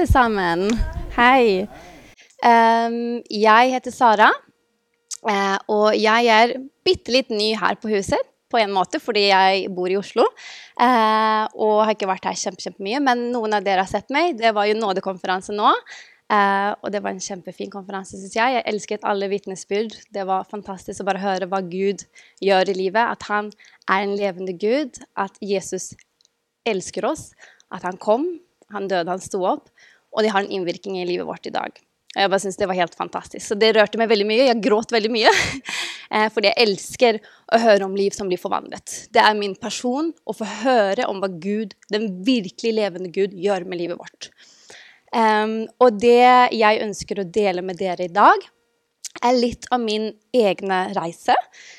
alle sammen. Hei. Jeg heter Sara, og jeg bittelitt ny her på huset, på en måte, fordi jeg bor i Oslo, og har ikke vært her kjempemye, men noen av dere har sett meg. Det var jo nådekonferanse nå, og det var en kjempefin konferanse, synes jeg. Jeg elsket alle vitnesbyrd. Det var fantastisk å bare høre hva Gud gjør i livet, at han en levende Gud, at Jesus elsker oss, at han kom, han døde, han stod opp, og det har en innvirkning i livet vårt i dag. Jeg bare synes det var helt fantastisk. Så det rørte meg veldig mye. Jeg gråt veldig mye. Fordi jeg elsker å høre om liv som blir forvandlet. Det min passion å få høre om hva Gud, den virkelig levende Gud, gjør med livet vårt. Og det jeg ønsker å dele med dere i dag, litt av min egne reise.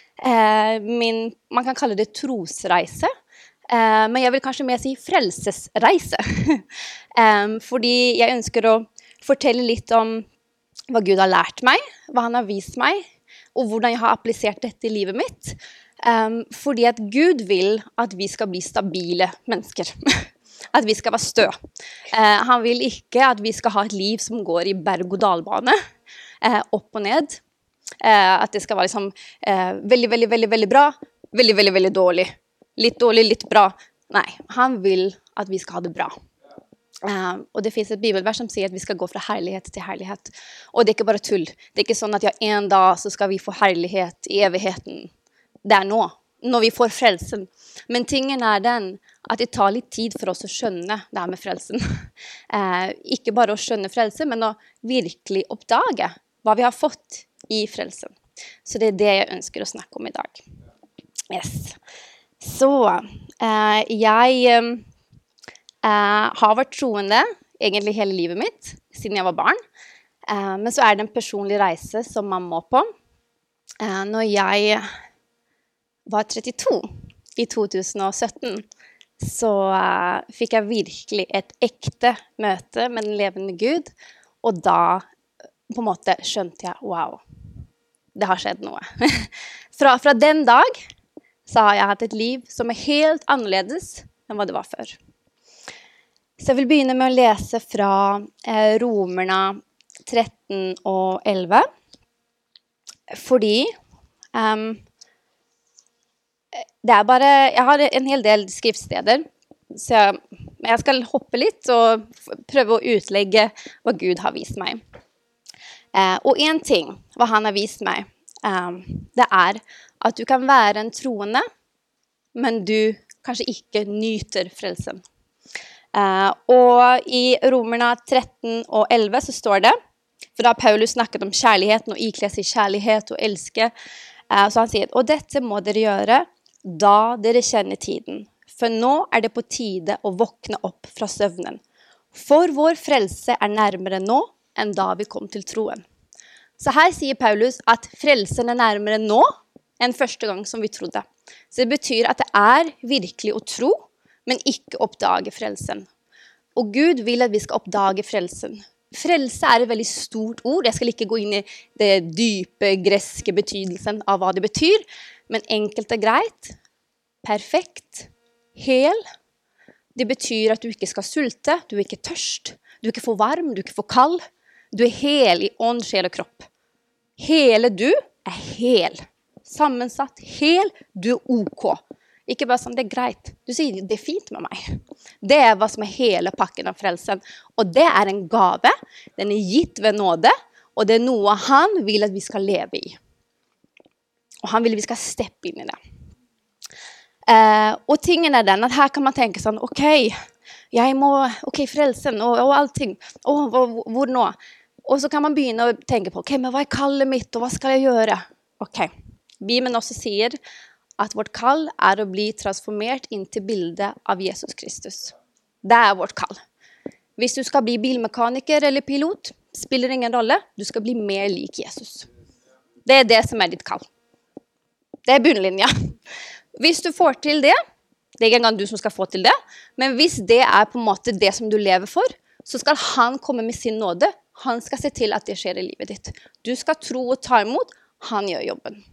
Man kan kalle det trosreise. Men jeg vil kanskje mer si frelsesreise. Fordi jeg ønsker å fortelle litt om hva Gud har lært meg, hva han har vist meg, og hvordan jeg har applisert dette i livet mitt. Fordi at Gud vil at vi skal bli stabile mennesker. At vi skal være stø. Han vil ikke at vi skal ha et liv som går i berg- og dalbane, opp og ned. At det skal være liksom, veldig bra, veldig dårlig. Litt dårlig, litt bra. Nei, han vil at vi skal ha det bra. Og det finnes et bibelvers som sier at vi skal gå fra herlighet til herlighet. Og det ikke bare tull. Det ikke sånn at en dag så skal vi få herlighet i evigheten. Det nå, når vi får frelsen. Men tingen den at det tar litt tid for oss å skjønne det her med frelsen. Ikke bare å skjønne frelsen, men å virkelig oppdage hva vi har fått i frelsen. Så det det jeg ønsker å snakke om i dag. Yes. Så jeg har vært troende egentlig hele livet mitt, siden jeg var barn. Men så det en personlig reise som man må på. Når jeg var 32 i 2017, så fikk jeg virkelig et ekte møte med den levende Gud. Og da på en måte skjønte jeg, wow, det har skjedd noe. Fra den dag så har jeg hatt et liv som helt annerledes enn hva det var før. Så jeg vil begynne med å lese fra Romerne 13 og 11. Fordi det bare, jeg har en hel del skriftsteder, så jeg skal hoppe litt og prøve å utlegge hva Gud har vist meg. Og en ting, hva han har vist meg, det at du kan være en troende, men du kanskje ikke nyter frelsen. Og i Romerne 13 og 11 så står det, for da har Paulus snakket om kjærligheten og ikles i kjærlighet og elske, så han sier, og dette må dere gjøre da dere kjenner tiden, for nå det på tide å våkne opp fra søvnen. For vår frelse nærmere nå enn da vi kom til troen. Så her sier Paulus at frelsen nærmere nå enn første gang som vi trodde. Så det betyr at det virkelig å tro, men ikke oppdage frelsen. Og Gud vil at vi skal oppdage frelsen. Frelse et veldig stort ord. Jeg skal ikke gå inn i det dype greske betydelsen av hva det betyr, men enkelt og greit, perfekt, hel. Det betyr at du ikke skal sulte, du ikke tørst, du ikke for varm, du ikke for kald. Du hel i ånd, sjel og kropp. Hele du hel. Sammensatt, hel, du ok. Ikke bare sånn, det greit. Du sier, det fint med meg. Det hva som hele pakken av frelsen. Og det en gave. Den gitt ved nåde. Og det noe han vil at vi skal leve i. Og han vil at vi skal steppe inn i det. Og tingen den at her kan man tenke sånn, ok, jeg må, ok, frelsen og allting. Hvor nå? Og så kan man begynne å tenke på, ok, men hva kallet mitt, og hva skal jeg gjøre? Ok, Bibelen også sier at vårt kall å bli transformert inn til bildet av Jesus Kristus. Det vårt kall. Hvis du skal bli bilmekaniker eller pilot, spiller ingen rolle. Du skal bli mer lik Jesus. Det det som ditt kall. Det bunnlinja. Hvis du får til det, det ikke engang du som skal få til det, men hvis det på en måte det som du lever for, så skal han komme med sin nåde. Han skal se til at det skjer i livet ditt. Du skal tro og ta imot. Han gjør jobben.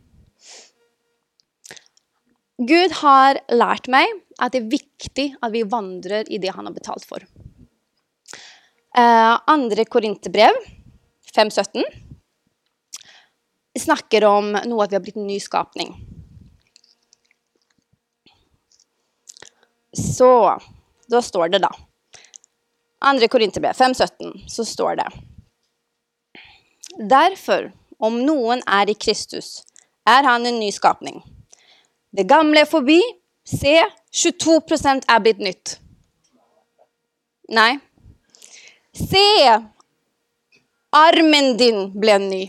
Gud har lært meg at det viktig at vi vandrer i det han har betalt for. Andre Korinterbrev 5:17 snakker om noe at vi har blitt en ny skapning. Så, da står det da. Andre Korinterbrev 5:17, så står det. Derfor, om noen i Kristus, han en ny skapning. Det gamle forbi, se, 22% blitt nytt. Nei. Se, armen din ble ny.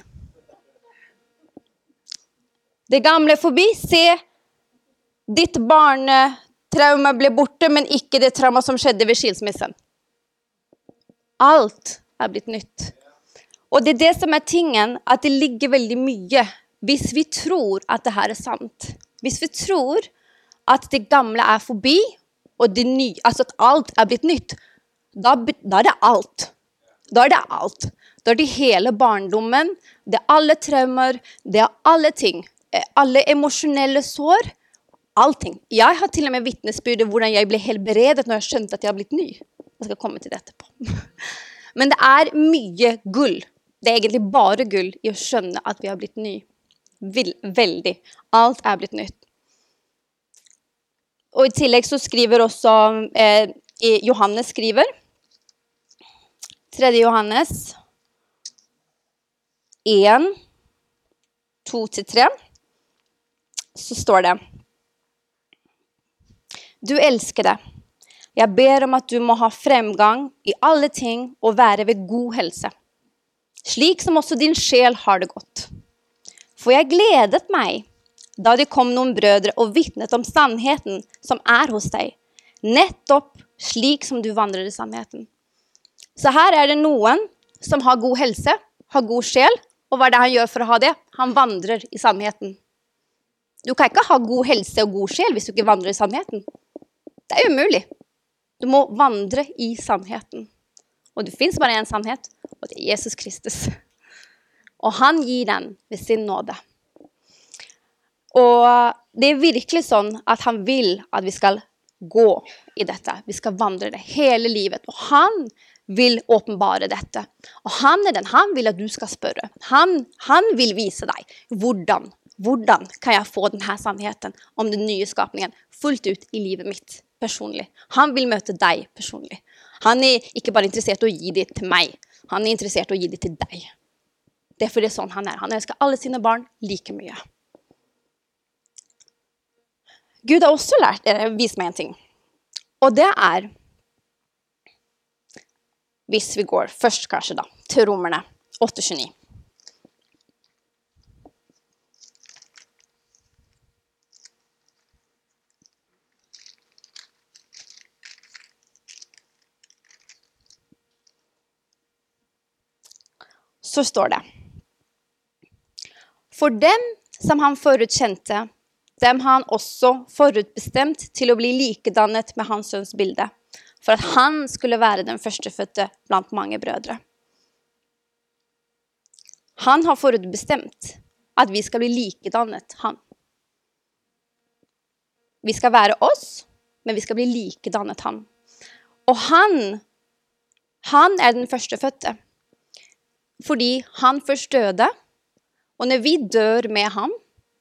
Det gamle forbi, se, ditt barnetrauma ble borte, men ikke det trauma som skjedde ved skilsmissen. Alt blitt nytt. Og det det som tingen, at det ligger veldig mye, hvis vi tror at det her sant. Hvis vi tror at det gamle forbi, og det nye, altså at alt blitt nytt, da det alt. Da det alt. Da det hele barndommen, det alle traumer, det alle ting. Alle emosjonelle sår, allting. Jeg har til og med vittnesbyrd hvordan jeg ble helbredet når jeg skjønte at jeg blitt ny. Jeg skal komme til det etterpå. Men det mye gull. Det egentlig bare gull i å skjønne at vi har blitt ny. Veldig. Alt blitt nytt. Og i tillegg så skriver også Johannes skriver. 3. Johannes 1, 2-3. Så står det. Du elskede. Jeg ber om at du må ha fremgang i alle ting og være ved god helse. Slik som også din sjel har det godt. For jeg gledet meg da det kom noen brødre og vittnet om sannheten som hos deg. Nettopp slik som du vandrer i sannheten. Så her det noen som har god helse, har god sjel, og hva det han gjør for å ha det? Han vandrer i sannheten. Du kan ikke ha god helse og god sjel hvis du ikke vandrer i sannheten. Det umulig. Du må vandre i sannheten. Og det finnes bare en sannhet, og det Jesus Kristus. Og han gir den ved sin nåde. Og det virkelig sånn at han vil at vi skal gå i dette. Vi skal vandre det hele livet. Og han vil åpenbare dette. Og han han vil at du skal spørre. Han vil vise deg hvordan kan jeg få denne sannheten om den nye skapningen fullt ut i livet mitt personlig. Han vil møte deg personlig. Han ikke bare interessert i å gi det til meg. Han interessert i å gi det til deg. Det fordi det sånn han Han elsker alle sine barn like mye. Gud har også vist meg en ting. Og det hvis vi går først kanskje da, til Romerne 8:29. Så står det. For dem som han forutkjente, dem har han også forutbestemt til å bli likedannet med hans sønns bilde, for at han skulle være den førstefødte blant mange brødre. Han har forutbestemt at vi skal bli likedannet han. Vi skal være oss, men vi skal bli likedannet han. Og han den førstefødte. Fordi han først døde, og når vi dør med ham,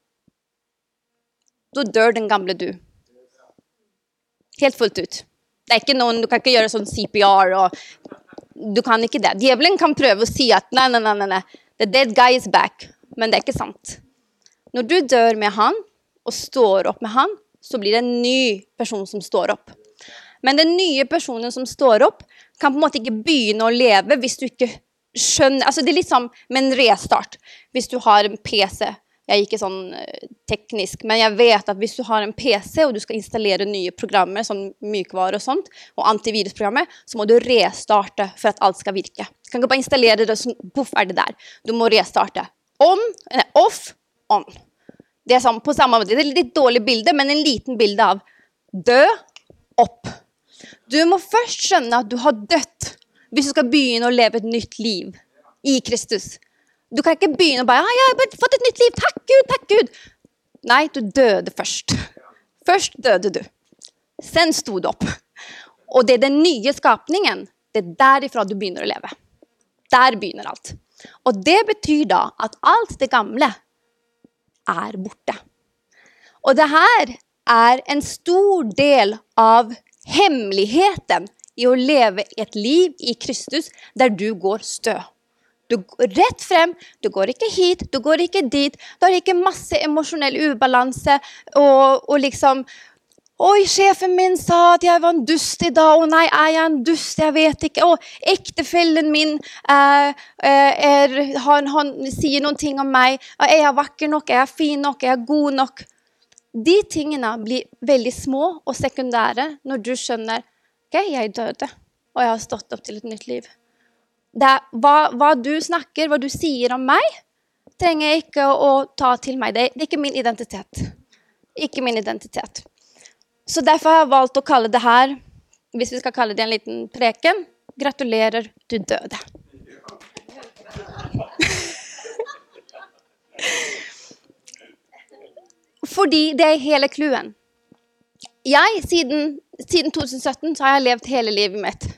da dør den gamle du. Helt fullt ut. Det ikke noen, du kan ikke gjøre sånn CPR, og du kan ikke det. Djevelen kan prøve å si at nei, the dead guy is back, men det ikke sant. Når du dør med han, og står opp med han, så blir det en ny person som står opp. Men den nye personen som står opp, kan på en måte ikke begynne å leve hvis du ikke skjønner, altså det litt som med en restart. Hvis du har en PC, jeg ikke sånn teknisk, men jeg vet at hvis du har en PC, og du skal installere nye programmer, sånn mykvare og sånt, og antivirusprogrammer, så må du restarte for at alt skal virke. Du kan ikke bare installere det, sånn, puff, det der. Du må restarte. Off, on. Det sånn på samme måte. Det et litt dårlig bilde, men en liten bilde av dø, opp. Du må først skjønne at du har dødt, hvis du skal begynne å leve et nytt liv i Kristus. Du kan ikke begynne å bare, jeg har fått et nytt liv, takk Gud. Nei, du døde først. Først døde du. Sen stod du opp. Og det den nye skapningen, Det derifra du begynner å leve. Der begynner alt. Og det betyr da at alt det gamle borte. Og det her en stor del av hemmeligheten i å leve et liv i Kristus der du går stø. Du går rett frem, du går ikke hit, du går ikke dit, du har ikke masse emosjonell ubalanse, og liksom, oi, sjefen min sa at jeg var en dust i dag, nei, jeg en dust, jeg vet ikke, ektefellen min han sier noen ting om meg, jeg vakker nok, jeg fin nok, jeg god nok. De tingene blir veldig små og sekundære når du skjønner, ok, jeg døde, og jeg har stått opp til et nytt liv. Hva du snakker, hva du sier om meg, trenger jeg ikke å ta til meg. Det ikke min identitet. Ikke min identitet. Så derfor har jeg valgt å kalle det her, hvis vi skal kalle det en liten preken, gratulerer, du døde. Fordi det hele kluen. Siden 2017 så har jeg levd hele livet mitt.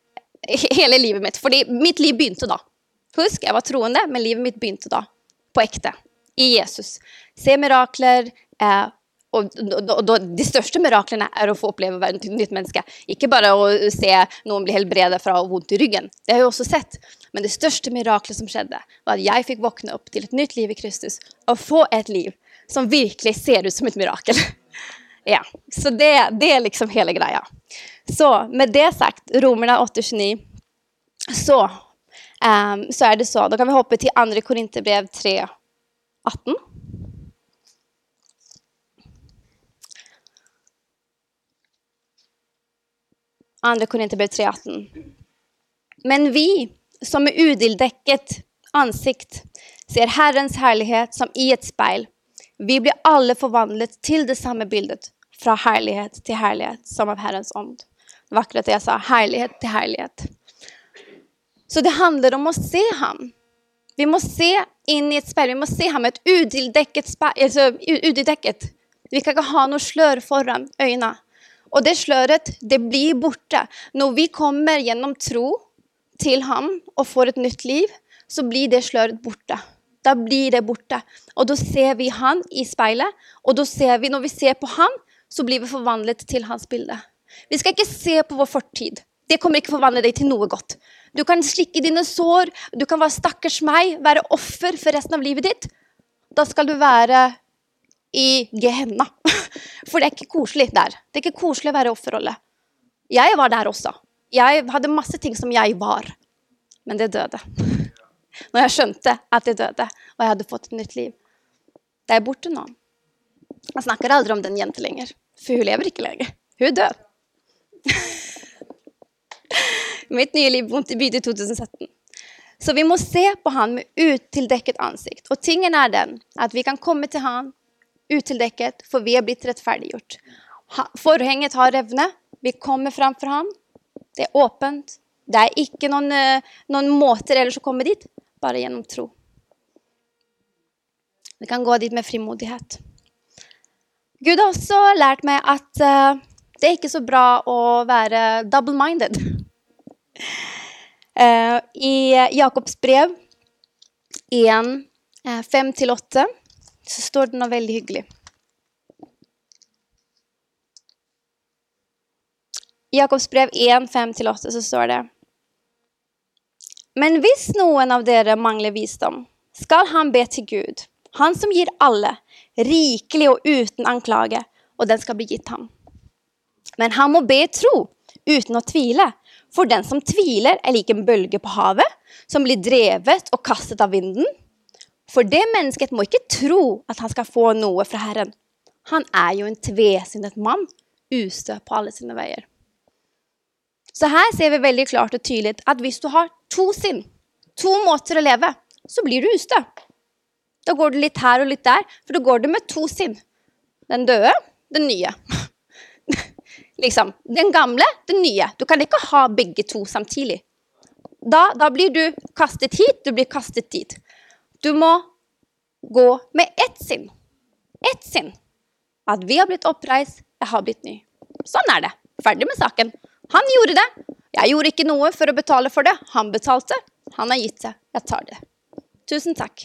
Fordi mitt liv begynte da. Husk, jeg var troende, men livet mitt begynte da. På ekte. I Jesus. Se mirakler, og de største miraklene å få oppleve å være et nytt menneske. Ikke bare å se noen bli helbredet fra vondt i ryggen. Det har jeg også sett. Men det største miraklet som skjedde, var at jeg fikk våkne opp til et nytt liv i Kristus, og få et liv som virkelig ser ut som et mirakel. Ja, så det liksom hele greia. Så med det sagt, Romerne 8:29, så det så. Da kan vi hoppe til 2. Korinterbrev 3:18. Andre Korinterbrev 3:18. Men vi, som med udildekket ansikt, ser Herrens herlighet som i et speil. Vi blir alle forvandlet til det samme bildet, fra herlighet til herlighet, som av Herrens ånd. Det var akkurat det jeg sa, herlighet til herlighet. Så det handler om å se ham. Vi må se inn i et speil, vi må se ham med et udildekket speil, altså udildekket. Vi kan ikke ha noe slør foran øynene. Og det sløret, det blir borte. Når vi kommer gjennom tro til ham og får et nytt liv, så blir det sløret borte. Da blir det borte. Og da ser vi han i speilet, og da ser vi, når vi ser på han, så blir vi forvandlet til hans bilde. Vi skal ikke se på vår fortid. Det kommer ikke forvandle deg til noe godt. Du kan slikke dine sår, du kan være stakkars meg, være offer for resten av livet ditt. Da skal du være i Gehenna. For det ikke koselig der. Det ikke koselig å være offerrolle. Jeg var der også. Jeg hadde masse ting som jeg var. Men det døde. Når jeg skjønte at det døde, og jeg hadde fått et nytt liv. Det borte nå. Jeg snakker aldri om den jente lenger. For hun lever ikke lenger. Hun død. Mitt nye liv begynte i 2017. Så vi må se på han med utildekket ansikt. Og tingen den at vi kan komme til han utildekket, for vi blitt rettferdiggjort. Forhenget har revnet. Vi kommer fram for han. Det åpent. Det ikke noen måter ellers å komme dit. Bare gjennom tro. Vi kan gå dit med frimodighet. Gud har også lært meg at det ikke så bra å være double-minded. I Jakobs brev 1, 5-8, så står det noe veldig hyggelig. I Jakobs brev 1, 5-8, så står det: Men hvis noen av dere mangler visdom, skal han be til Gud, han som gir alle, rikelig og uten anklage, og den skal bli gitt ham. Men han må be i tro, uten å tvile, for den som tviler lik en bølge på havet, som blir drevet og kastet av vinden. For det mennesket må ikke tro at han skal få noe fra Herren. Han jo en tvesinnet mann, ustø på alle sine veier. Så her ser vi veldig klart og tydelig at hvis du har to sinn, to måter å leve, så blir du ustø. Da går du litt her og litt der, for da går du med to sinn. Den døde, den nye. Liksom, den gamle, den nye. Du kan ikke ha begge to samtidig. Da blir du kastet hit, du blir kastet dit. Du må gå med ett sinn. Ett sinn. At vi har blitt oppreist, jeg har blitt ny. Sånn det. Ferdig med saken. Han gjorde det. Jeg gjorde ikke noe for å betale for det. Han betalte. Han har gitt det. Jeg tar det. Tusen takk.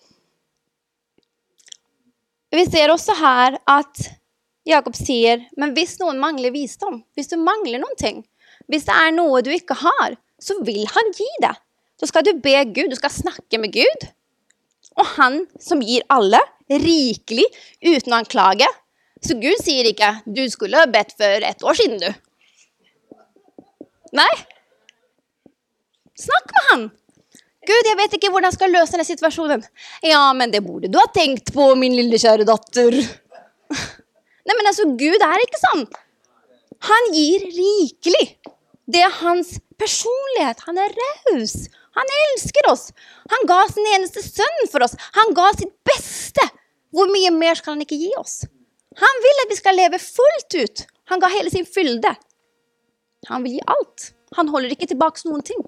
Vi ser også her at Jakob sier, men hvis noen mangler visdom, hvis du mangler noen ting, hvis det er noe du ikke har, så vil han gi det. Så skal du be Gud, du skal snakke med Gud. Og han som gir alle rikelig uten å anklage. Så Gud sier ikke, du skulle bedt for 1 år siden, du. Nei. Snakk med han. Gud, jeg vet ikke hvordan jeg skal løse denne situasjonen. Ja, men det burde du ha tenkt på, min lille kjære datter. Nei, men altså, Gud er ikke sånn. Han gir rikelig. Det er hans personlighet. Han er raus. Han elsker oss. Han ga sin eneste sønn for oss. Han ga sitt beste. Hvor mye mer skal han ikke gi oss? Han vil at vi skal leve fullt ut. Han ga hele sin fylde. Han vil gi alt. Han holder ikke tilbake noen ting.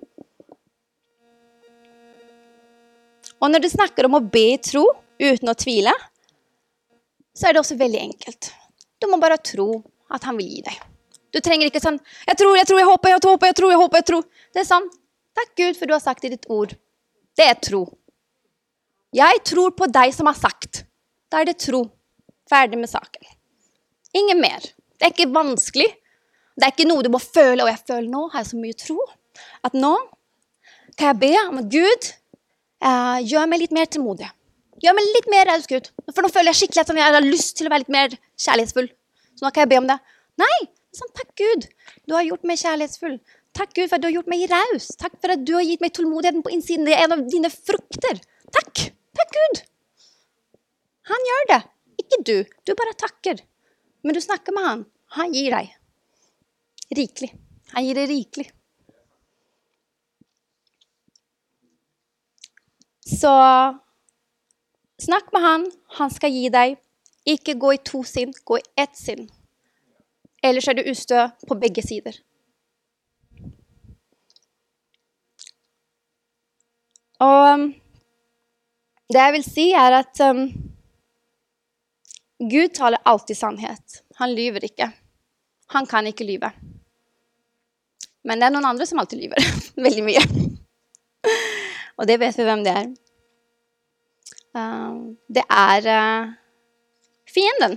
Og når du snakker om å be i tro uten å tvile, så er det også veldig enkelt. Du må bare tro at han vil gi deg. Du trenger ikke sånn, jeg tror, jeg håper. Det er sånn, takk Gud for du har sagt i ditt ord. Det er tro. Jeg tror på deg som har sagt. Da er det tro. Ferdig med saken. Ingen mer. Det er ikke vanskelig. Det er ikke noe du må føle, og jeg føler nå, har jeg så mye tro, at nå kan jeg be om at Gud gjør meg litt mer tålmodig. Gjør meg litt mer raus, Gud. For nå føler jeg skikkelig at jeg har lyst til å være litt mer kjærlighetsfull. Så nå kan jeg be om det. Nei, sånn, takk Gud, du har gjort meg kjærlighetsfull. Takk Gud for at du har gjort meg raus. Takk for at du har gitt meg tålmodigheten på innsiden. Det er en av dine frukter. Takk, takk Gud. Han gjør det. Ikke du. Du bare takker. Men du snakker med han. Han gir deg. Rikelig. Han gir deg rikelig. Så snakk med han. Han skal gi deg. Ikke gå i 2 sinn, gå i 1 sinn. Ellers er du ustø på begge sider. Og det jeg vil si er at Gud taler alltid sannhet. Han lyver ikke. Han kan ikke lyve. Men det er noen andre som alltid lyver. Veldig mye. Og det vet vi hvem det er. Det er fienden.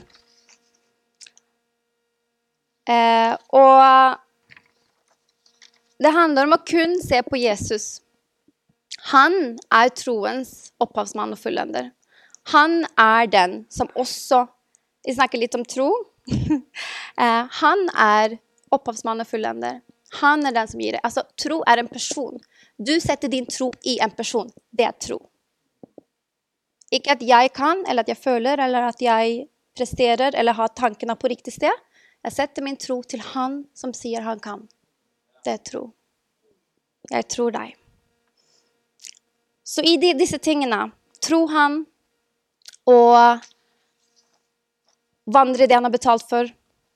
Og det handler om å kun se på Jesus. Han er troens opphavsmann og fullender. Han er den som også, vi snakker litt om tro, han er opphavsmann og fullender. Han er den som gir det. Altså, tro er en person. Du setter din tro i en person. Det er tro. Ikke at jeg kan, eller at jeg føler, eller at jeg presterer, eller har tankene på riktig sted. Jeg setter min tro til han som sier han kan. Det er tro. Jeg tror deg. Så i disse tingene, tro han, og vandre det han har betalt for,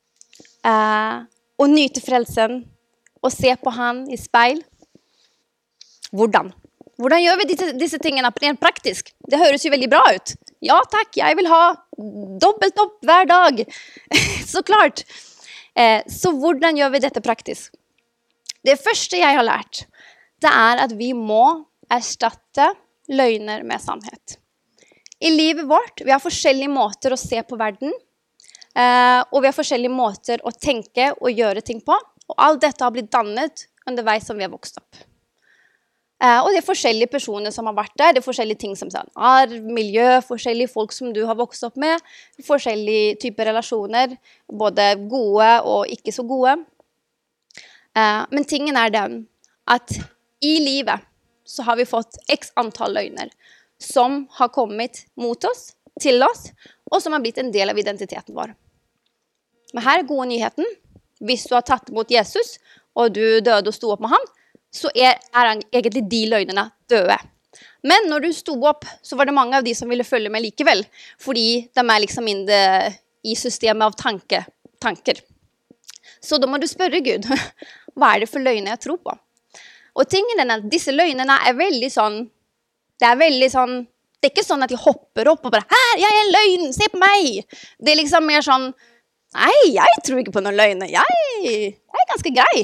og nyte frelsen, og se på han i speil. Hvordan? Hvordan gjør vi disse tingene rent praktisk? Det høres jo veldig bra ut. Ja takk, jeg vil ha dobbelt opp hver dag. Så klart. Så hvordan gjør vi dette praktisk? Det første jeg har lært, det er at vi må erstatte løgner med sannhet. I livet vårt, vi har forskjellige måter å se på verden, og vi har forskjellige måter å tenke og gjøre ting på, og alt dette har blitt dannet underveis som vi har vokst opp. Og det er forskjellige personer som har vært der, det er forskjellige ting som arv, miljø, forskjellige folk som du har vokst opp med, forskjellige typer relasjoner, både gode og ikke så gode. Men tingen er den at i livet så har vi fått x antall løgner som har kommet mot oss, til oss, og som har blitt en del av identiteten vår. Men her er gode nyheten. Hvis du har tatt imot Jesus, og du døde og sto opp med han, så er egentlig de løgnene døde. Men når du sto opp, så var det mange av de som ville følge med likevel, fordi de er liksom i systemet av tanker. Så da må du spørre Gud, hva er det for løgner jeg tror på? Og tingen er at disse løgnene er veldig sånn, det er ikke sånn at de hopper opp og bare, her, jeg er en løgn, se på meg. Det er liksom mer sånn, nei, jeg tror ikke på noen løgner, jeg er ganske grei.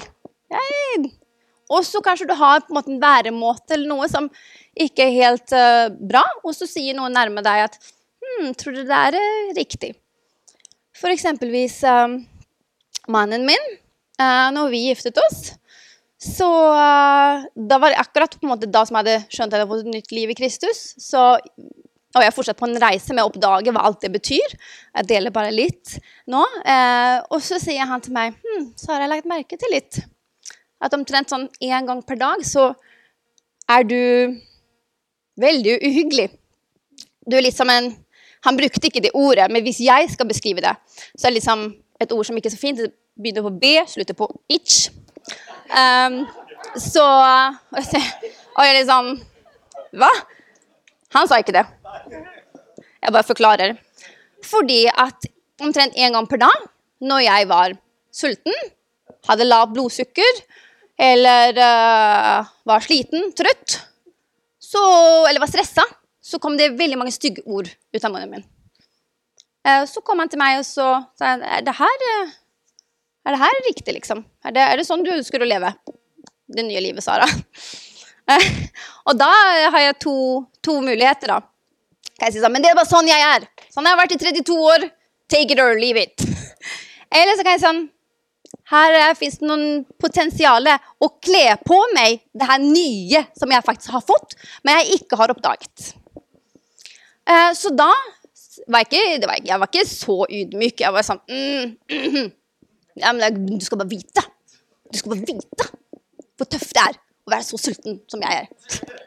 Og så kanskje du har på en måte en væremåte eller noe som ikke er helt bra, og så sier noen nærme deg at, tror du det er riktig? For eksempelvis mannen min, når vi giftet oss, så da var det akkurat på en måte da som jeg hadde skjønt at jeg hadde fått et nytt liv i Kristus, og jeg fortsatt på en reise med å oppdage hva alt det betyr. Jeg deler bare litt nå. Og så sier han til meg, så har jeg lagt merke til litt. At omtrent sånn 1 gang per dag, så er du veldig uhyggelig. Du er litt som han brukte ikke det ordet, men hvis jeg skal beskrive det, så er det liksom et ord som ikke er så fint. Det begynner på B, slutter på itch. Og jeg liksom, hva? Han sa ikke det. Jeg bare forklarer. Fordi at omtrent 1 gang per dag, når jeg var sulten, hadde lav blodsukker, eller var sliten, trøtt, eller var stresset, så kom det veldig mange stygge ord ut av munnen min. Så kom han til meg og så sa han, er det her riktig liksom? Er det sånn du ønsker å leve? Det nye livet, Sara. Og da har jeg to muligheter da. Kan jeg si sånn, men det er bare sånn jeg er. Sånn har jeg vært i 32 år. Take it or leave it. Eller så kan jeg si sånn, her finnes det noen potensiale å kle på meg det her nye som jeg faktisk har fått, men jeg ikke har oppdaget. Så da jeg var ikke så ydmyk. Jeg var sånn, ja, men du skal bare vite. Du skal bare vite hvor tøft det er å være så sulten som jeg er.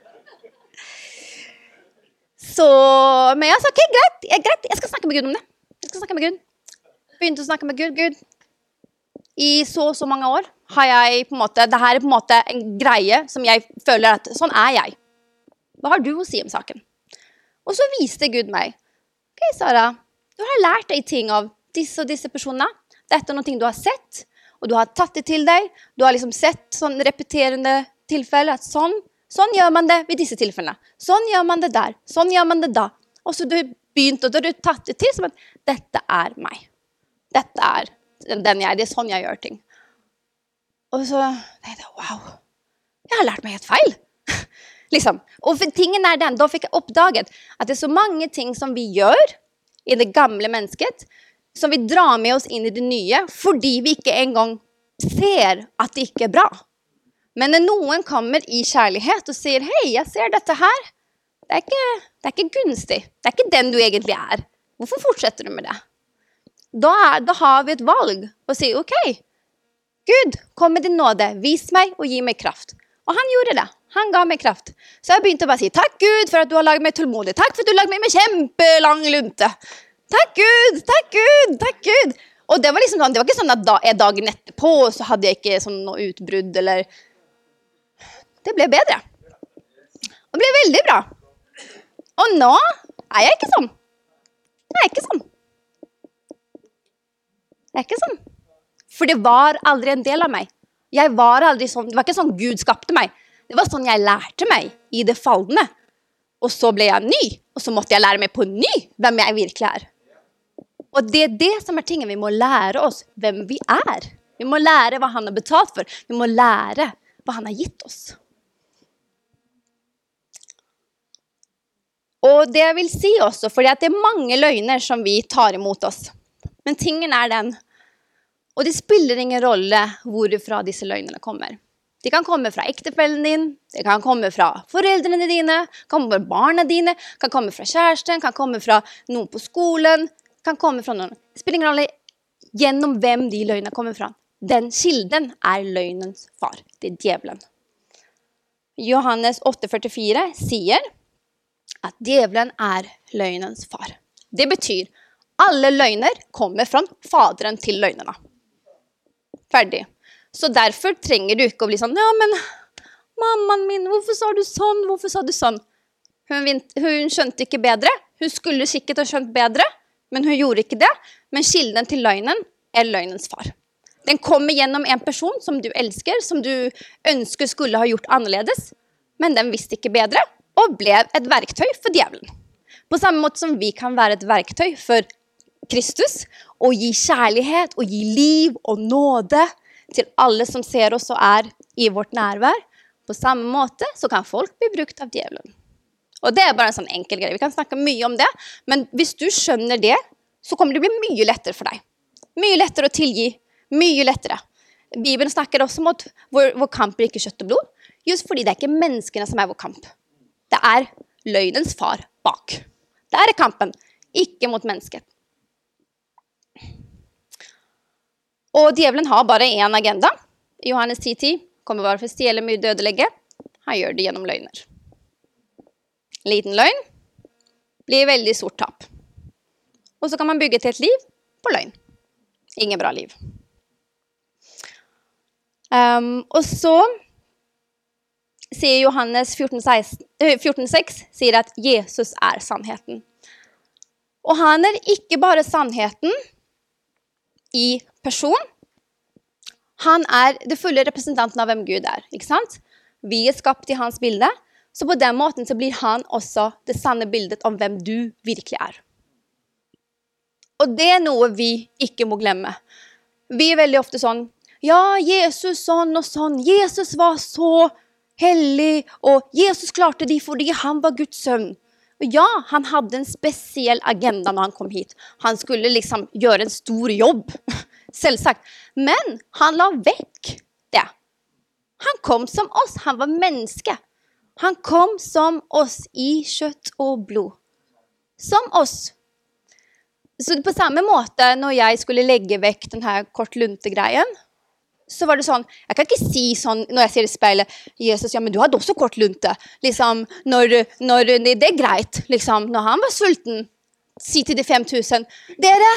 Men jeg sa, ok, greit, jeg skal snakke med Gud om det. Begynte å snakke med Gud. I så mange år har jeg på en måte, det her er på en måte en greie som jeg føler at, sånn er jeg. Hva har du å si om saken? Og så viste Gud meg, ok, Sara, du har lært deg ting av disse og disse personene. Dette er noe du har sett, og du har tatt det til deg. Du har liksom sett sånn repeterende tilfeller, at sånn gjør man det ved disse tilfellene. Sånn gjør man det der, sånn gjør man det da. Og så du begynte, og da har du tatt det til som at dette er meg. Dette er det er sånn jeg gjør ting. Og så tenkte jeg, wow, jeg har lært meg helt feil. Liksom. Og for tingen er den, da fikk jeg oppdaget at det er så mange ting som vi gjør i det gamle mennesket, som vi drar med oss inn i det nye, fordi vi ikke engang ser at det ikke er bra. Men når noen kommer i kjærlighet og sier, hei, jeg ser dette her, det er ikke gunstig. Det er ikke den du egentlig er. Hvorfor fortsetter du med det? Da har vi et valg og sier, ok, Gud, kom med din nåde, vis meg og gi meg kraft. Og han gjorde det. Han ga meg kraft. Så jeg begynte å bare si, takk Gud for at du har laget meg tålmodig. Takk for at du har laget meg med kjempelang lunte. Takk Gud, takk Gud, takk Gud. Og det var liksom sånn, det var ikke sånn at dagen etterpå så hadde jeg ikke sånn noe utbrudd, eller... Det ble bedre. Og det ble veldig bra. Og nå er jeg ikke sånn. Jeg er ikke sånn. Det er ikke sånn. For det var aldri en del av meg. Jeg var aldri sånn. Det var ikke sånn Gud skapte meg. Det var sånn jeg lærte meg i det fallende. Og så ble jeg ny. Og så måtte jeg lære meg på ny hvem jeg virkelig er. Og det er det som er tingen. Vi må lære oss hvem vi er. Vi må lære hva han har betalt for. Vi må lære hva han har gitt oss. Og det vil si også, fordi at det er mange løgner som vi tar imot oss. Men tingen er den, og det spiller ingen rolle hvorfra disse løgnene kommer. De kan komme fra ektefellen din, det kan komme fra foreldrene dine, kan komme fra barna dine, kan komme fra kjæresten, kan komme fra noen på skolen, kan komme fra noen. Det spiller ingen rolle gjennom hvem de løgnene kommer fra. Den kilden er løgnens far, det er djevelen. Johannes 8,44 sier at djevelen er løgnens far. Det betyr alle løgner kommer fra faderen til løgnerne. Ferdig. Så derfor trenger du ikke å bli sånn, ja, men mammaen min, hvorfor sa du sånn? Hvorfor sa du sånn? Hun skjønte ikke bedre. Hun skulle sikkert ha skjønt bedre, men hun gjorde ikke det. Men kilden til løgnen er løgnens far. Den kommer gjennom en person som du elsker, som du ønsker skulle ha gjort annerledes, men den visste ikke bedre, og ble et verktøy for djevelen. På samme måte som vi kan være et verktøy for Kristus, og gi kjærlighet, og gi liv og nåde til alle som ser oss og i vårt nærvær. På samme måte så kan folk bli brukt av djevelen. Og det bare en sånn enkel greie. Vi kan snakke mye om det, men hvis du skjønner det, så kommer det bli mye lettere for deg. Mye lettere å tilgi, mye lettere. Bibelen snakker også om at vår kamp ikke kjøtt og blod, just fordi det ikke menneskene som vår kamp. Det løgnens far bak. Det kampen, ikke mot mennesket. Og djevelen har bare en agenda. Johannes 10:10 kommer bare for å stjele mye dødelegge. Han gjør det gjennom løgner. Liten løgn blir veldig stort tap. Og så kan man bygge til et liv på løgn. Ingen bra liv. Og så sier Johannes 14:6 sier at Jesus sannheten. Og han ikke bare sannheten i person. Han det fulle representanten av hvem Gud ikke sant? Vi skapt i hans bilde, så på den måten så blir han også det sanne bildet om hvem du virkelig Og det noe vi ikke må glemme. Vi veldig ofte sånn, ja, Jesus sånn og sånn, Jesus var så hellig, og Jesus klarte det fordi han var Guds sønn. Og ja, han hadde en spesiell agenda når han kom hit. Han skulle liksom gjøre en stor jobb, selvsagt. Men han la vekk det. Han kom som oss, han var menneske. Han kom som oss i kjøtt og blod. Som oss. Så på samme måte, når jeg skulle legge vekk denne kort lunte-greien, så var det sånn, jeg kan ikke si sånn, når jeg ser i speilet, Jesus, ja, men du hadde også kort lunte. Liksom, når det greit, liksom, når han var sulten, si til de 5000, dere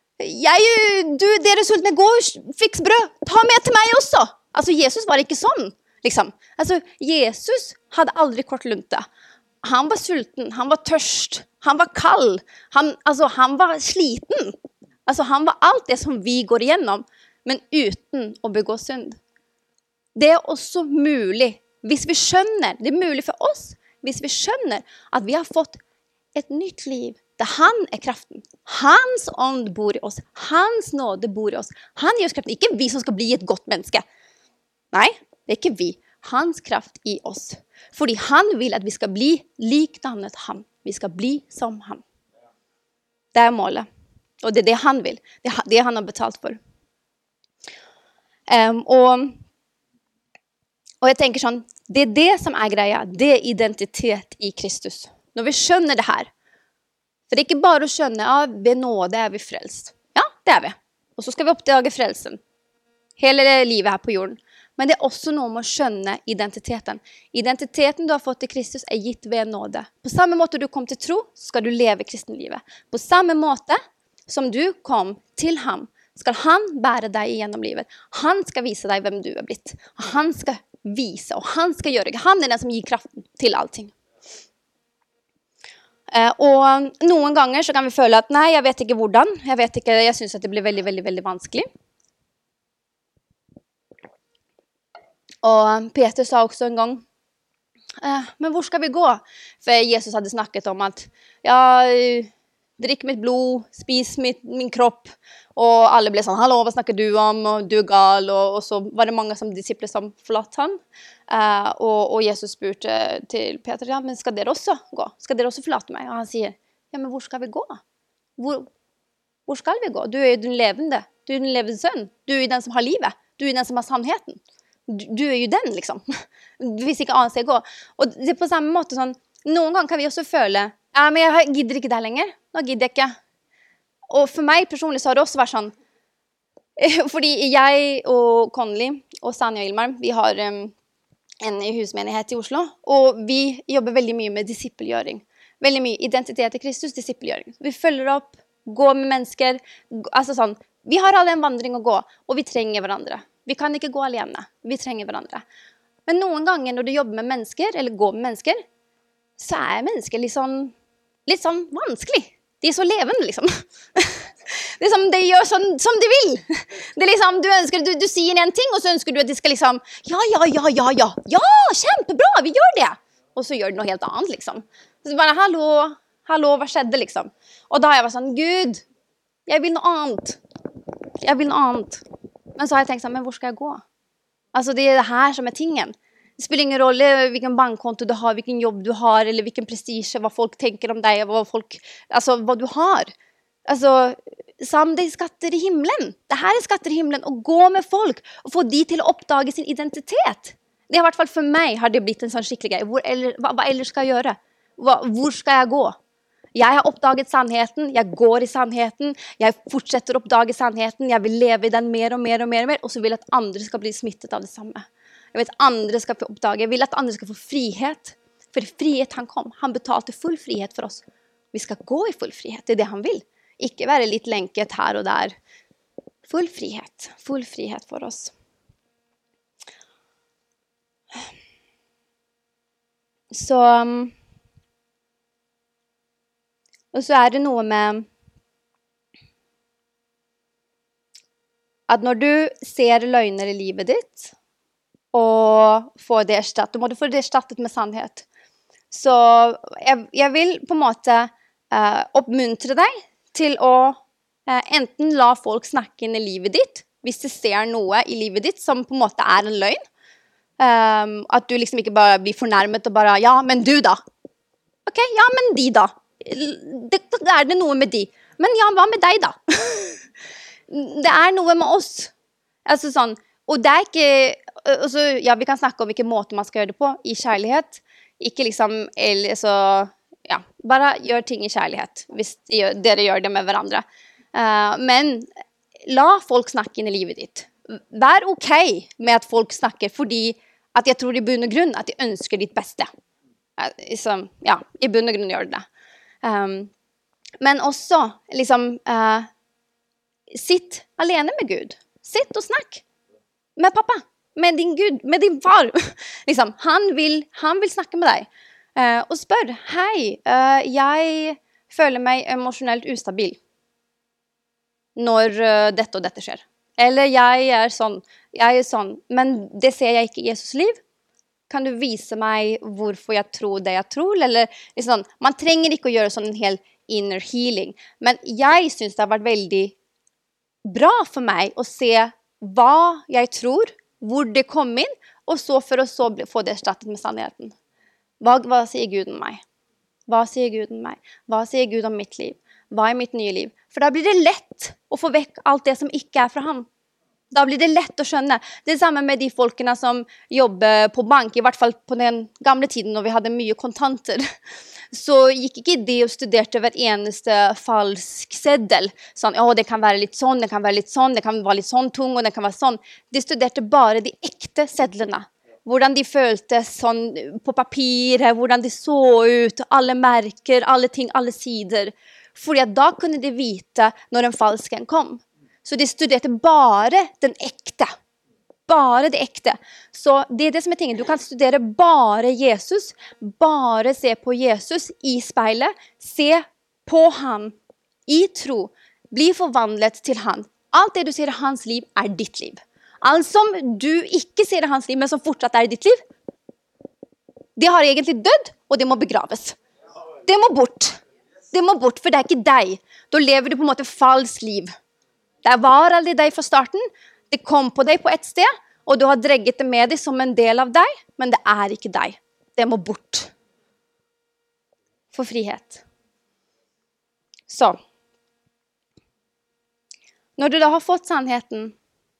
sultne, gå og fiks brød, ta med til meg også. Altså, Jesus var ikke sånn, liksom. Altså, Jesus hadde aldri kort lunte. Han var sulten, han var tørst, han var kald, han var sliten. Altså, han var alt det som vi går igjennom, men uten å begå synd. Det også mulig, hvis vi skjønner, det mulig for oss, hvis vi skjønner at vi har fått et nytt liv, der han kraften. Hans ånd bor i oss, hans nåde bor i oss. Han gir oss kraften, ikke vi som skal bli et godt menneske. Nei, det ikke vi. Hans kraft i oss. Fordi han vil at vi skal bli likdannet han. Vi skal bli som han. Det målet. Og det det han vil. Det han har betalt for. Og jeg tenker sånn, det det som greia, det identitet i Kristus. Når vi skjønner det her, for det ikke bare å skjønne, ja, ved nåde vi frelst. Ja, det vi. Og så skal vi oppdage frelsen. Hele livet her på jorden. Men det også noe med å skjønne identiteten. Identiteten du har fått i Kristus gitt ved nåde. På samme måte du kom til tro, så skal du leve kristenlivet. På samme måte som du kom til ham, skal han bære deg gjennom livet. Han skal vise deg hvem du blitt. Han skal vise, og han skal gjøre det. Han den som gir kraften til allting. Og noen ganger så kan vi føle at nei, jeg vet ikke hvordan. Jeg synes at det blir veldig, veldig, veldig vanskelig. Og Peter sa også en gang, men hvor skal vi gå? For Jesus hadde snakket om at, ja, drikk mitt blod, spis min kropp. Og alle ble sånn, hallo, hva snakker du om? Og du gal. Og så var det mange som disipler som forlatt han. Og Jesus spurte til Peter, ja, men skal dere også gå? Skal dere også forlate meg? Og han sier, ja, men hvor skal vi gå? Hvor skal vi gå? Du jo den levende. Du den levende sønn. Du jo den som har livet. Du jo den som har sannheten. Du jo den, liksom. Hvis ikke annet skal gå. Og det på samme måte sånn, noen ganger kan vi også føle, ja, men jeg gidder ikke det lenger. Nå gidder jeg ikke. Og for meg personlig så har det også vært sånn, fordi jeg og Conley og Sanja og Ilmar, vi har en husmenighet i Oslo, og vi jobber veldig mye med disippelgjøring. Veldig mye identitet i Kristus, disippelgjøring. Vi følger opp, går med mennesker, altså sånn, vi har alle en vandring å gå, og vi trenger hverandre. Vi kan ikke gå alene, vi trenger hverandre. Men noen ganger når du jobber med mennesker, eller går med mennesker, så mennesker litt sånn vanskelig. De så levende, liksom. Liksom, de gjør sånn som de vil. Det liksom, du sier en ting, og så ønsker du at de skal liksom, ja, kjempebra, vi gjør det. Og så gjør de noe helt annet, liksom. Så bare, hallo, hva skjedde, liksom? Og da har jeg vært sånn, Gud, jeg vil noe annet. Men så har jeg tenkt sånn, men hvor skal jeg gå? Altså det er det her som er tingen. Det spiller ingen rolle hvilken bankkonto du har, hvilken jobb du har, eller hvilken prestige, hva folk tenker om deg, hva du har. Altså, sam det skatter i himmelen. Det her er skatter i himmelen, å gå med folk, og få de til å oppdage sin identitet. Det har i hvert fall for meg har det blitt en sånn skikkelig greie. Hva ellers skal jeg gjøre? Hvor skal jeg gå? Jeg har oppdaget sannheten, jeg går i sannheten, jeg fortsetter å oppdage sannheten, jeg vil leve i den mer og mer og mer og mer, og så vil jeg at andre skal bli smittet av det samme. Jeg vil at andre skal få oppdage, jeg vil at andre skal få frihet, for frihet han kom, han betalte full frihet for oss. Vi skal gå i full frihet, det er det han vil. Ikke være litt lenket her og der. Full frihet for oss. Så, og så er det noe med at når du ser løgner i livet ditt, og får det erstattet, må du få det erstattet med sannhet. Så jeg vil på en måte oppmuntre deg til å enten la folk snakke inn i livet ditt, hvis du ser noe i livet ditt som på en måte er en løgn. At du liksom ikke bare blir fornærmet og bare, ja, men du da? Ok, ja, men de da? Det er det noe med de. Men ja, hva med deg da? Det er noe med oss. Altså sånn, og det er ikke, altså, ja, vi kan snakke om hvilken måte man skal gjøre det på, i kjærlighet. Ikke liksom, eller så, ja, bare gjør ting i kjærlighet, hvis dere gjør det med hverandre. Men la folk snakke inn i livet ditt. Vær ok med at folk snakker, fordi at jeg tror i bunn og grunn at de ønsker ditt beste. Så, ja, i bunn og grunn gjør det. Men også, liksom, sitt alene med Gud. Sitt og snakk med pappa, med din Gud, med din far. Liksom, han vil snakke med deg. Og spør, hei, jeg føler meg emosjonelt ustabil når dette og dette skjer. Eller jeg er sånn, men det ser jeg ikke i Jesus liv. Kan du vise meg hvorfor jeg tror det jeg tror? Eller liksom, man trenger ikke å gjøre sånn en hel inner healing. Men jeg synes det har vært veldig bra for meg å se hva jeg tror, hvor det kom inn, og så for å så få det erstattet med sannheten. Hva sier Gud om meg? Hva sier Gud om meg? Hva sier Gud om mitt liv? Hva er mitt nye liv? For da blir det lett å få vekk alt det som ikke er fra han. Da blir det lett å skjønne. Det er samme med de folkene som jobber på bank, i hvert fall på den gamle tiden når vi hadde mye kontanter. Så gikk ikke de og studerte hver eneste falsk seddel. Sånn, det kan være litt sånn, det kan være litt sånn, det kan være litt sånn tung, og det kan være sånn. De studerte bare de ekte sedlene. Hvordan de følte sånn på papiret, hvordan de så ut, alle merker, alle ting, alle sider. Fordi at da kunne de vite når en falsken kom. Så de studerte bare den ekte. Bare det ekte. Så det er det som er tingen. Du kan studere bare Jesus. Bare se på Jesus i speilet. Se på han i tro. Bli forvandlet til han. Alt det du ser i hans liv er ditt liv. Alt som du ikke ser i hans liv, men som fortsatt er i ditt liv, det har egentlig dødd, og det må begraves. Det må bort. Det må bort, for det er ikke deg. Da lever du på en måte falsk liv. Det var aldri deg fra starten. Det kom på deg på et sted, og du har dregget det med deg som en del av deg, men det er ikke deg. Det må bort. For frihet. Så. Når du da har fått sannheten,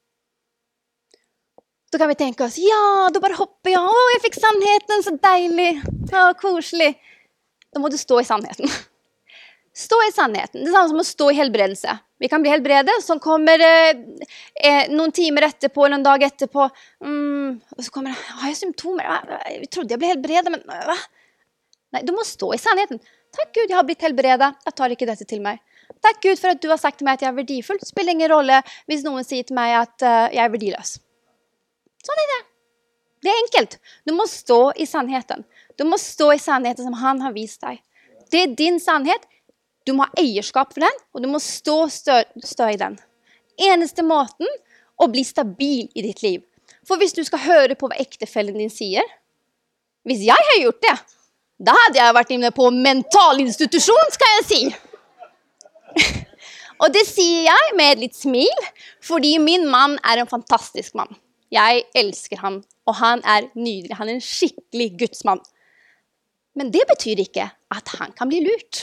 så kan vi tenke oss, ja, du bare hopper, ja, jeg fikk sannheten, så deilig, koselig. Da må du stå i sannheten. Stå i sannheten. Det er samme som å stå i helbredelse. Vi kan bli helbredet, så kommer noen timer etterpå, eller en dag etterpå, og så kommer det, har jeg symptomer? Jeg trodde jeg ble helbredet, men hva? Nei, du må stå i sannheten. Takk Gud, jeg har blitt helbredet. Jeg tar ikke dette til meg. Takk Gud for at du har sagt til meg at jeg er verdifull. Det spiller ingen rolle hvis noen sier til meg at jeg er verdiløs. Sånn er det. Det er enkelt. Du må stå i sannheten. Du må stå i sannheten som han har vist deg. Det er din sannhet. Du må ha eierskap for den, og du må stå i den. Eneste måten å bli stabil i ditt liv. For hvis du skal høre på hva ektefellen din sier, hvis jeg har gjort det, da hadde jeg vært inne på mental institusjon, skal jeg si. Og det sier jeg med et litt smil, fordi min mann en fantastisk mann. Jeg elsker han, og han nydelig. Han en skikkelig gudsmann. Men det betyr ikke at han kan bli lurt.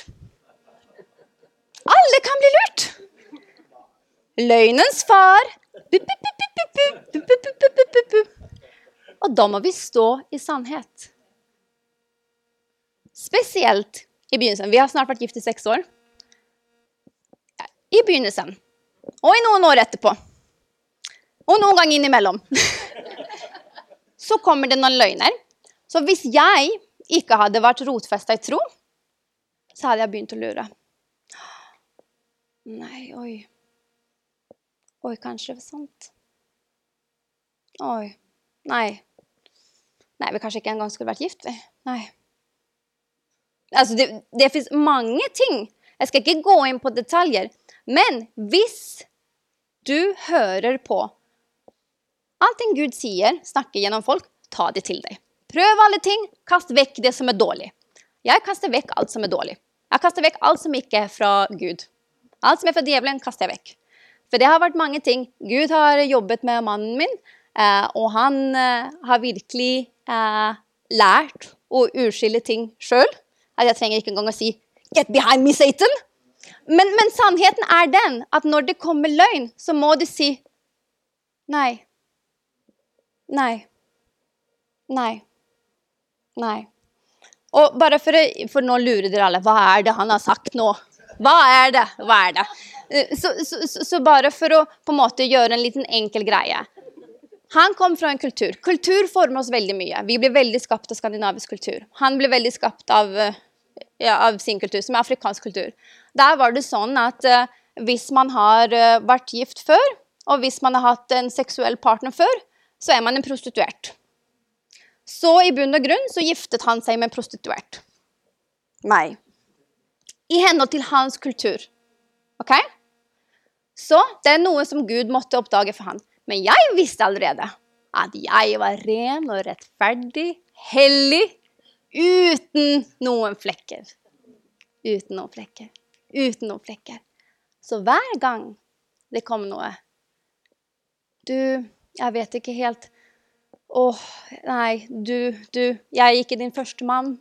Alle kan bli lurt. Løgnens far. Og da må vi stå i sannhet. Spesielt i begynnelsen. Vi har snart vært gift i 6 år. I begynnelsen. Og i noen år etterpå. Og noen ganger innimellom. Så kommer det noen løgner. Så hvis jeg ikke hadde vært rotfestet i tro, så hadde jeg begynt å lure. Nei, oi. Oi, kanskje det var sant. Oi, nei. Nei, vi kanskje ikke engang skulle vært gift, vi. Nei. Altså, det finnes mange ting. Jeg skal ikke gå inn på detaljer. Men hvis du hører på alt en Gud sier, snakker gjennom folk, ta det til deg. Prøv alle ting, kast vekk det som dårlig. Jeg kaster vekk alt som dårlig. Jeg kaster vekk alt som ikke fra Gud. Alt som fra djevelen kaster jeg vekk. For det har vært mange ting. Gud har jobbet med mannen min, og han har virkelig lært å urskille ting selv. Jeg trenger ikke engang å si, get behind me, Satan! Men sannheten den, at når det kommer løgn, så må du si, nei, nei, nei, nei. Og bare for nå lurer dere alle, hva det han har sagt nå? Hva det? Hva det? Så bare for å på en måte gjøre en liten enkel greie. Han kom fra en kultur. Kultur former oss veldig mye. Vi blir veldig skapt av skandinavisk kultur. Han ble veldig skapt av sin kultur, som afrikansk kultur. Der var det sånn at hvis man har vært gift før, og hvis man har hatt en seksuell partner før, så man en prostituert. Så i bunn og grunn så giftet han seg med en prostituert. Meg. I henhold til hans kultur. Ok? Så det noe som Gud måtte oppdage for han. Men jeg visste allerede at jeg var ren og rettferdig, hellig, uten noen flekker. Uten noen flekker. Uten noen flekker. Så hver gang det kom noe, jeg vet ikke helt, nei, jeg gikk din første mann,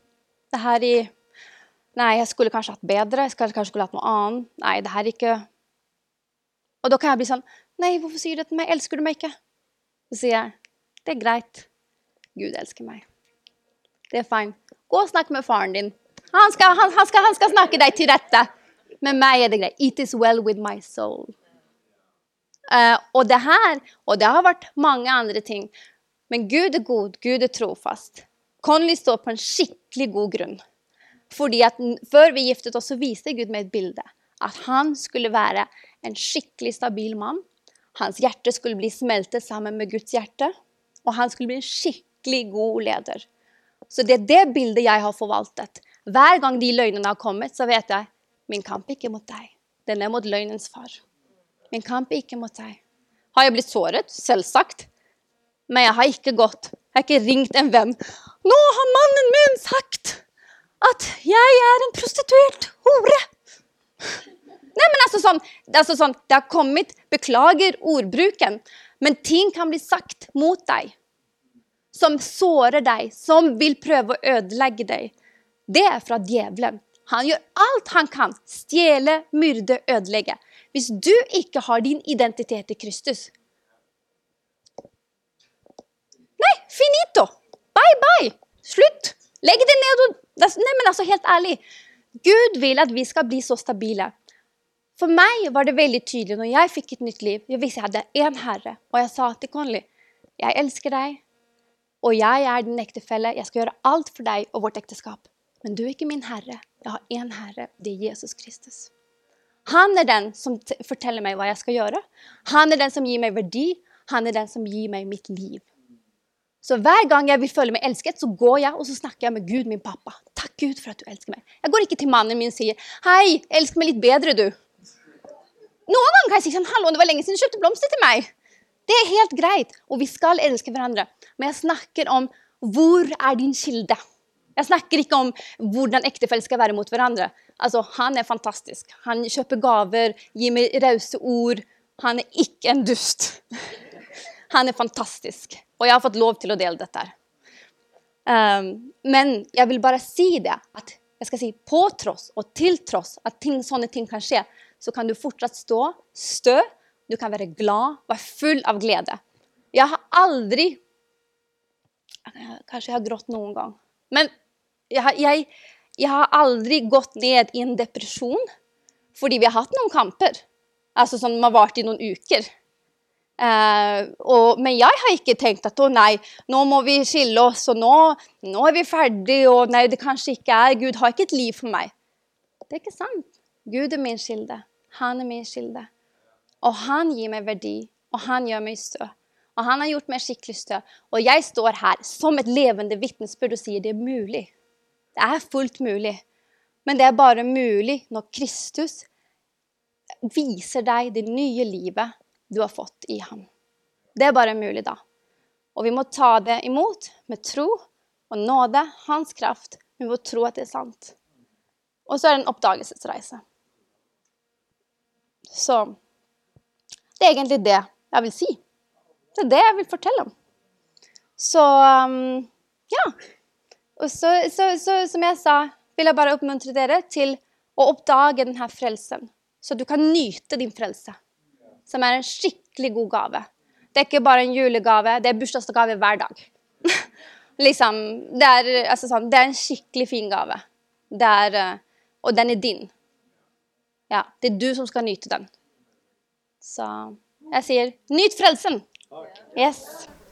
nei, jeg skulle kanskje hatt bedre, jeg skulle kanskje hatt noe annet, nei, det ikke, og da kan jeg bli sånn, nei, hvorfor sier du det til meg, elsker du meg ikke? Så sier jeg, det greit, Gud elsker meg, det fint, gå og snakk med faren din, han skal snakke deg til rette, med meg det greit, it is well with my soul. Og det har vært mange andre ting, men Gud god, Gud trofast. Conley står på en skikkelig god grunn. Fordi at før vi giftet oss, så viste Gud meg et bilde. At han skulle være en skikkelig stabil mann. Hans hjerte skulle bli smeltet sammen med Guds hjerte. Og han skulle bli en skikkelig god leder. Så det det bildet jeg har forvaltet. Hver gang de løgnene har kommet, så vet jeg, min kamp ikke mot deg. Den mot løgnens far. Min kamp ikke mot deg. Har jeg blitt såret? Selvsagt. Men jeg har ikke gått. Jeg har ikke ringt en venn. Nå har mannen min sagt at jeg en prostituert hore. Nei, men sånn, det har kommet, beklager ordbruken, men ting kan bli sagt mot deg, som sårer deg, som vil prøve å ødelegge deg. Det fra djevelen. Han gjør alt han kan, stjele, myrde, ødelegge. Hvis du ikke har din identitet i Kristus, nei, finito, bye bye, slutt, legg det ned. Nei, men helt ærlig, Gud vil at vi skal bli så stabile. For meg var det veldig tydelig når jeg fikk et nytt liv. Jeg visste jeg hadde en herre, og jeg sa til Conley, jeg elsker deg, og jeg din ektefelle, jeg skal gjøre alt for deg og vårt ekteskap. Men du ikke min herre, jeg har en herre, det Jesus Kristus. Han den som forteller meg hva jeg skal gjøre. Han den som gir meg verdi, han den som gir meg mitt liv. Så hver gang jeg vil føle meg elsket, så går jeg og så snakker jeg med Gud, min pappa. Takk Gud for at du elsker meg. Jeg går ikke til mannen min og sier, hei, elsk meg litt bedre du. Noen ganger kan jeg si sånn, hallo, det var lenge siden du kjøpte blomster til meg. Det helt greit, og vi skal elske hverandre. Men jeg snakker om, hvor din kilde? Jeg snakker ikke om hvordan ektefelle skal være mot hverandre. Altså, han fantastisk. Han kjøper gaver, gir meg rause ord. Han ikke en dust. Han fantastisk. Og jeg har fått lov til å dele dette her. Men jeg vil bare si det, at jeg skal si på tross og til tross at sånne ting kan skje, så kan du fortsatt stø, du kan være glad, være full av glede. Jeg har aldri, kanskje jeg har grått noen gang, men jeg har aldri gått ned i en depresjon, fordi vi har hatt noen kamper, altså som har vart i noen uker. Men jeg har ikke tenkt at nei, nå må vi skille oss, og nå vi ferdige, og nei, det kanskje ikke Gud har ikke et liv for meg. Det ikke sant. Gud min kilde, han min kilde, og han gir meg verdi, og han gjør meg stø, og han har gjort meg skikkelig stø, og jeg står her som et levende vittnesbyrd og sier det mulig. Det fullt mulig, men det bare mulig når Kristus viser deg det nye livet du har fått i ham. Det bare mulig da. Og vi må ta det imot med tro og nåde, hans kraft. Vi må tro at det sant. Og så det en oppdagelsesreise. Så det egentlig det jeg vil si. Det det jeg vil fortelle om. Så ja. Og så som jeg sa, vil jeg bare oppmuntre dere til å oppdage denne frelsen. Så du kan nyte din frelse. Som en skikkelig god gave. Det ikke bare en julegave, det bursdagsgave hver dag. Liksom, altså sånn, det en skikkelig fin gave. Og den din. Ja, det du som skal nyte den. Så jeg sier, nyt frelsen! Yes.